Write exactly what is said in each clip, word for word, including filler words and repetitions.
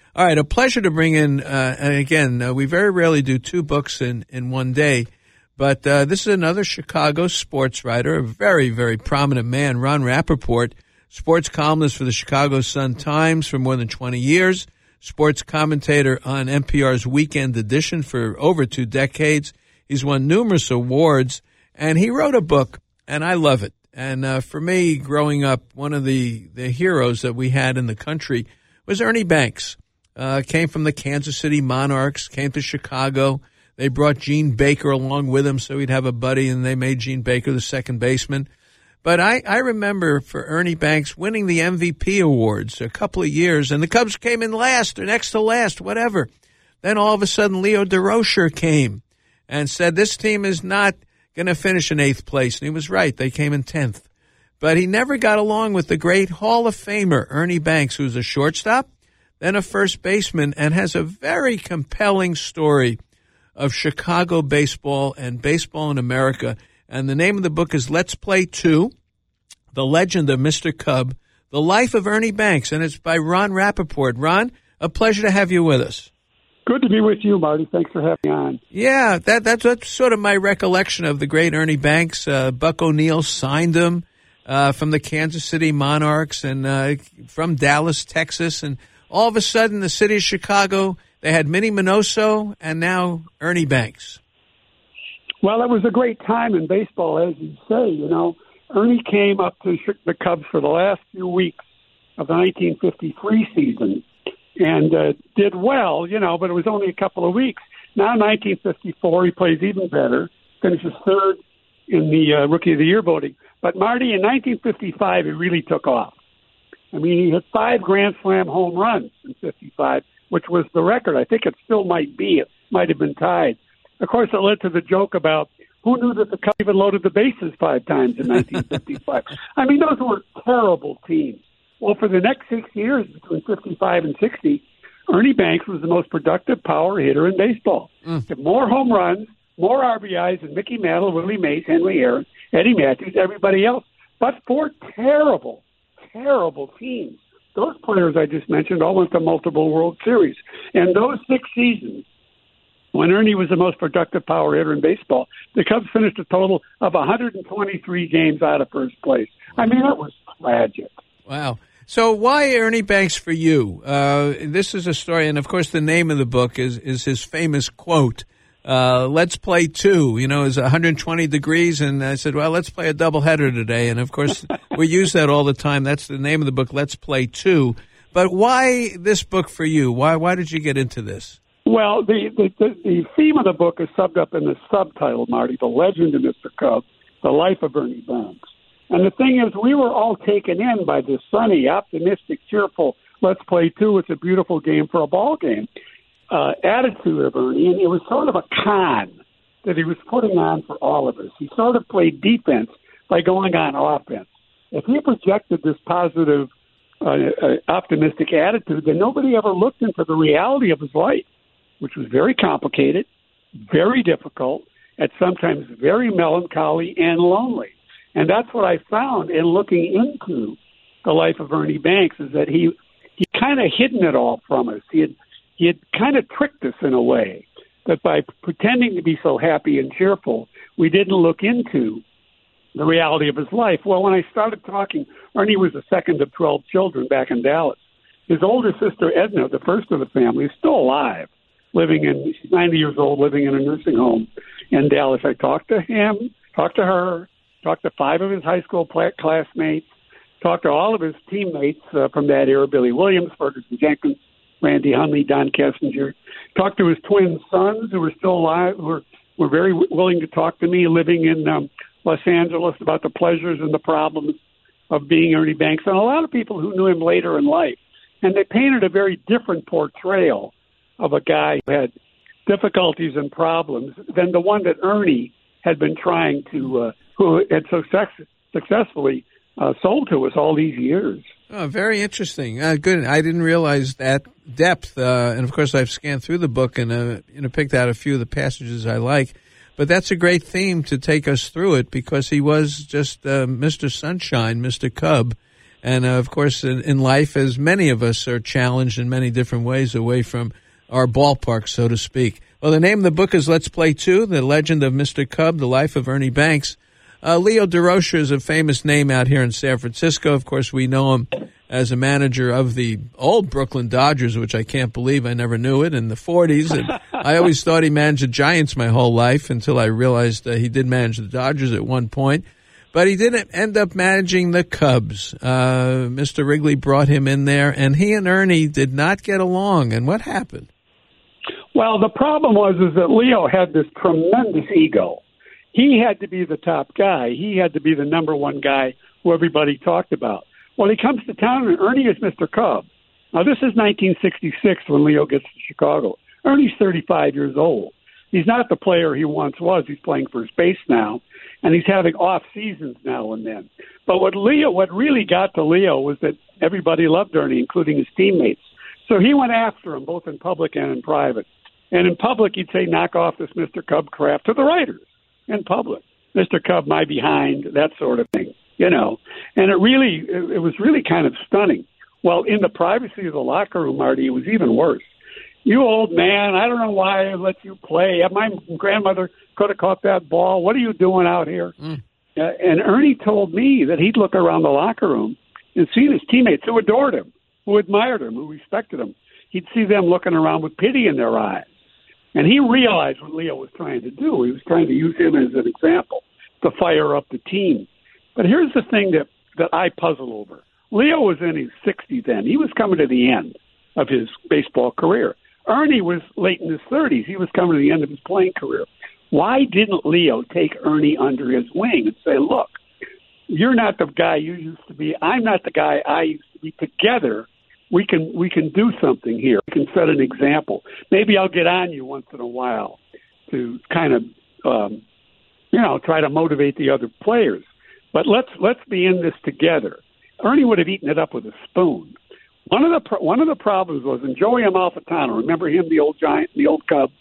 All right, a pleasure to bring in, uh, and again, uh, we very rarely do two books in, in one day, but uh, this is another Chicago sports writer, a very, very prominent man, Ron Rappaport, sports columnist for the Chicago Sun-Times for more than twenty years, sports commentator on N P R's Weekend Edition for over two decades. He's won numerous awards, and he wrote a book, and I love it. And uh, for me, growing up, one of the, the heroes that we had in the country was Ernie Banks. Uh, came from the Kansas City Monarchs, came to Chicago. They brought Gene Baker along with him so he'd have a buddy, and they made Gene Baker the second baseman. But I, I remember for Ernie Banks winning the M V P awards a couple of years, and the Cubs came in last or next to last, whatever. Then all of a sudden Leo DeRocher came and said this team is not going to finish in eighth place. And he was right. They came in tenth. But he never got along with the great Hall of Famer, Ernie Banks, who was a shortstop, then a first baseman, and has a very compelling story of Chicago baseball and baseball in America. And the name of the book is Let's Play two, The Legend of Mister Cub, The Life of Ernie Banks, and it's by Ron Rappaport. Ron, a pleasure to have you with us. Good to be with you, Marty. Thanks for having me on. Yeah, that, that's, that's sort of my recollection of the great Ernie Banks. Uh, Buck O'Neill signed him uh, from the Kansas City Monarchs and uh, from Dallas, Texas, and all of a sudden, the city of Chicago, they had Minnie Minoso and now Ernie Banks. Well, it was a great time in baseball, as you say. You know, Ernie came up to the Cubs for the last few weeks of the nineteen fifty-three season and uh, did well, you know, but it was only a couple of weeks. Now, nineteen fifty-four, he plays even better, finishes third in the uh, Rookie of the Year voting. But, Marty, in nineteen fifty-five, he really took off. I mean, he hit five Grand Slam home runs in fifty-five, which was the record. I think it still might be. It might have been tied. Of course, it led to the joke about who knew that the Cubs even loaded the bases five times in nineteen fifty-five. I mean, those were terrible teams. Well, for the next six years, between fifty-five and sixty, Ernie Banks was the most productive power hitter in baseball. Mm. Had more home runs, more R B Is than Mickey Mantle, Willie Mays, Henry Aaron, Eddie Matthews, everybody else. But for terrible terrible teams. Those players I just mentioned all went to multiple World Series. And those six seasons, when Ernie was the most productive power hitter in baseball, the Cubs finished a total of one hundred twenty-three games out of first place. I mean, that was tragic. Wow. So why Ernie Banks for you? Uh, this is a story, and of course the name of the book is, is his famous quote, Uh, let's play two, you know, it's one hundred twenty degrees. And I said, well, let's play a doubleheader today. And of course, we use that all the time. That's the name of the book, Let's Play Two. But why this book for you? Why, why did you get into this? Well, the, the, the, the theme of the book is summed up in the subtitle, Marty, The Legend of Mister Cub, The Life of Ernie Banks. And the thing is, we were all taken in by this sunny, optimistic, cheerful, let's play two. It's a beautiful game for a ball game. Uh, attitude of Ernie, and it was sort of a con that he was putting on for all of us. He sort of played defense by going on offense. If he projected this positive, uh, uh, optimistic attitude, then nobody ever looked into the reality of his life, which was very complicated, very difficult, and sometimes very melancholy and lonely. And that's what I found in looking into the life of Ernie Banks, is that he he kind of hidden it all from us. He had He had kind of tricked us in a way that by pretending to be so happy and cheerful, we didn't look into the reality of his life. Well, when I started talking, Ernie was the second of twelve children back in Dallas. His older sister, Edna, the first of the family, is still alive, living in, she's ninety years old, living in a nursing home in Dallas. I talked to him, talked to her, talked to five of his high school classmates, talked to all of his teammates uh, from that era, Billy Williams, Ferguson Jenkins, Randy Hundley, Don Kessinger. Talked to his twin sons who were still alive, who were, were very willing to talk to me, living in um, Los Angeles, about the pleasures and the problems of being Ernie Banks, and a lot of people who knew him later in life. And they painted a very different portrayal of a guy who had difficulties and problems than the one that Ernie had been trying to, uh, who had so success- successfully uh, sold to us all these years. Oh, very interesting. Uh, good. I didn't realize that depth. Uh, and of course, I've scanned through the book and uh, you know picked out a few of the passages I like. But that's a great theme to take us through it, because he was just uh, Mister Sunshine, Mister Cub, And, uh, of course, in, in life, as many of us are challenged in many different ways away from our ballpark, so to speak. Well, the name of the book is Let's Play two, The Legend of Mister Cub, The Life of Ernie Banks. Uh, Leo Durocher is a famous name out here in San Francisco. Of course, we know him as a manager of the old Brooklyn Dodgers, which I can't believe I never knew it, in the forties. And I always thought he managed the Giants my whole life until I realized uh, he did manage the Dodgers at one point. But he didn't end up managing the Cubs. Uh, Mister Wrigley brought him in there, and he and Ernie did not get along. And what happened? Well, the problem was is that Leo had this tremendous ego. He had to be the top guy. He had to be the number one guy who everybody talked about. Well, he comes to town, and Ernie is Mister Cub. Now, this is nineteen sixty-six when Leo gets to Chicago. Ernie's thirty-five years old. He's not the player he once was. He's playing first base now, and he's having off seasons now and then. But what Leo, what really got to Leo was that everybody loved Ernie, including his teammates. So he went after him, both in public and in private. And in public, he'd say, knock off this Mister Cub crap to the writers. In public, Mister Cub, my behind, that sort of thing, you know. And it really, it, it was really kind of stunning. Well, in the privacy of the locker room, Marty, it was even worse. You old man, I don't know why I let you play. My grandmother could have caught that ball. What are you doing out here? Mm. Uh, and Ernie told me that he'd look around the locker room and see his teammates who adored him, who admired him, who respected him. He'd see them looking around with pity in their eyes. And he realized what Leo was trying to do. He was trying to use him as an example to fire up the team. But here's the thing that, that I puzzle over. Leo was in his sixties then. He was coming to the end of his baseball career. Ernie was late in his thirties. He was coming to the end of his playing career. Why didn't Leo take Ernie under his wing and say, look, you're not the guy you used to be. I'm not the guy I used to be. Together, we can we can do something here. We can set an example. Maybe I'll get on you once in a while to kind of, um, you know, try to motivate the other players. But let's let's be in this together. Ernie would have eaten it up with a spoon. One of the one of the problems was, and Joey Amalfitano, remember him, the old Giant, the old Cub.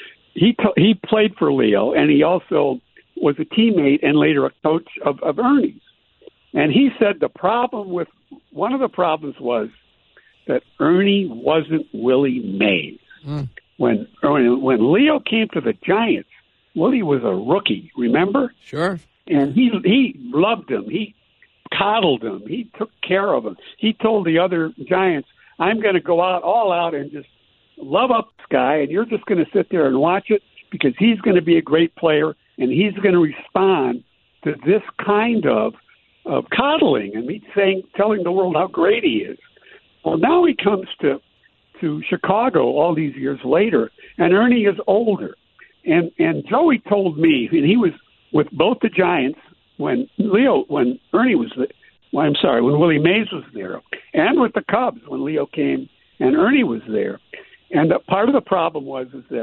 He t- he played for Leo, and he also was a teammate and later a coach of, of Ernie's. And he said the problem with one of the problems was that Ernie wasn't Willie Mays. Mm. When when Leo came to the Giants, Willie was a rookie, remember? Sure. And he he loved him. He coddled him. He took care of him. He told the other Giants, I'm going to go out all out and just love up this guy, and you're just going to sit there and watch it because he's going to be a great player, and he's going to respond to this kind of of coddling and me saying, telling the world how great he is. Well, now he comes to to Chicago all these years later, and Ernie is older. And and Joey told me, and he was with both the Giants when Leo, when Ernie was, the, well, I'm sorry, when Willie Mays was there, and with the Cubs when Leo came and Ernie was there. And the, part of the problem was is that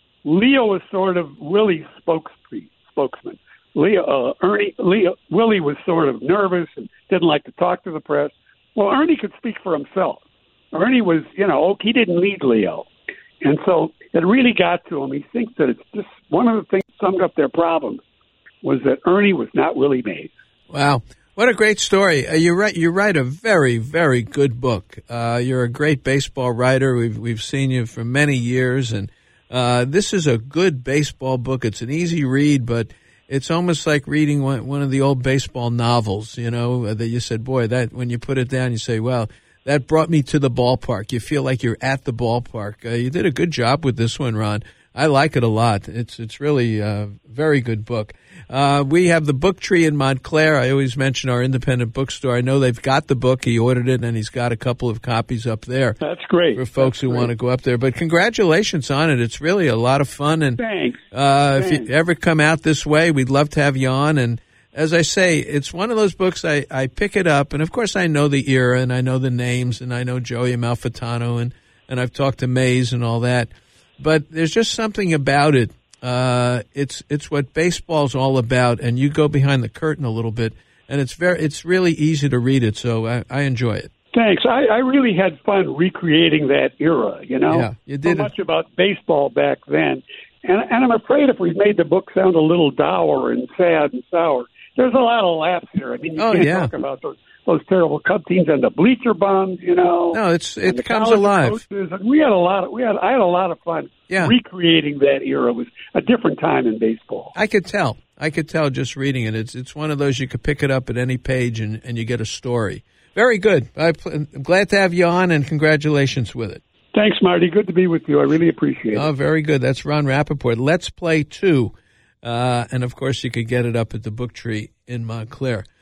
Leo was sort of Willie's spokes, spokesman. Leo, uh, Ernie, Leo, Willie was sort of nervous and didn't like to talk to the press. Well, Ernie could speak for himself. Ernie was, you know, he didn't need Leo. And so it really got to him. He thinks that it's just one of the things that summed up their problems was that Ernie was not Willie Mays. Wow. What a great story. Uh, you write, you write a very, very good book. Uh, you're a great baseball writer. We've, we've seen you for many years. And uh, this is a good baseball book. It's an easy read, but it's almost like reading one, one of the old baseball novels, you know, that you said, boy, that when you put it down, you say, well, that brought me to the ballpark. You feel like you're at the ballpark. Uh, you did a good job with this one, Ron. I like it a lot. It's it's really a very good book. Uh, we have the Book Tree in Montclair. I always mention our independent bookstore. I know they've got the book. He ordered it, and he's got a couple of copies up there. That's great. For folks That's who great. want to go up there. But congratulations on it. It's really a lot of fun. And Thanks. Uh, Thanks. If you ever come out this way, we'd love to have you on. And as I say, it's one of those books I, I pick it up. And, of course, I know the era, and I know the names, and I know Joey Amalfitano, and, and I've talked to Mays and all that. But there's just something about it. Uh, it's it's what baseball's all about, and you go behind the curtain a little bit, and it's very it's really easy to read it. So I, I enjoy it. Thanks. I, I really had fun recreating that era. You know, yeah, you did so it. much about baseball back then, and and I'm afraid if we made the book sound a little dour and sad and sour, there's a lot of laughs here. I mean, you oh, can't yeah. talk about those those terrible Cub teams and the bleacher bums, you know. No, it's it the comes college alive. Coaches. We had a lot of we had I had a lot of fun Yeah. recreating that era. It was a different time in baseball. I could tell. I could tell just reading it. It's it's one of those you could pick it up at any page and, and you get a story. Very good. I, I'm glad to have you on, and congratulations with it. Thanks, Marty. Good to be with you. I really appreciate it. Oh, very good. That's Ron Rappaport. Let's Play two. Uh, and, of course, you could get it up at the Book Tree in Montclair.